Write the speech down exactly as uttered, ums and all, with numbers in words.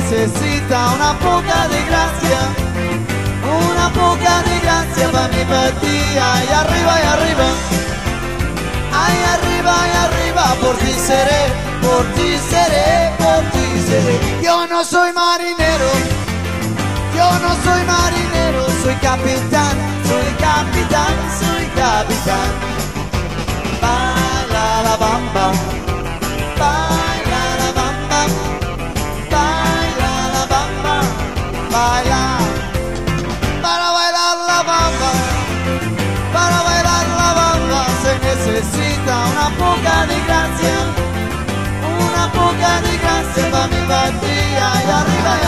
necesita una poca de gracia, una poca de gracia para mi partida. Ay, arriba, ay, arriba, ay, arriba, ay, arriba, por ti seré, por ti seré, por ti seré. Yo no soy marinero, yo no soy marinero, soy capitán, soy capitán, soy capitán. Baila la bamba, baila la bamba, baila la bamba, baila. Para bailar la bamba, para bailar la bamba se necesita una poca de gracia, una poca de gracia para mi partida. Y arriba,